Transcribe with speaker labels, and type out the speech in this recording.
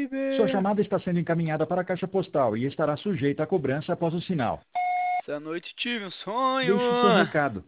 Speaker 1: Sua
Speaker 2: baby.
Speaker 1: chamada está sendo encaminhada para a caixa postal e estará sujeita a cobrança após o sinal.
Speaker 2: Essa noite tive um sonho.
Speaker 1: Deixe seu recado.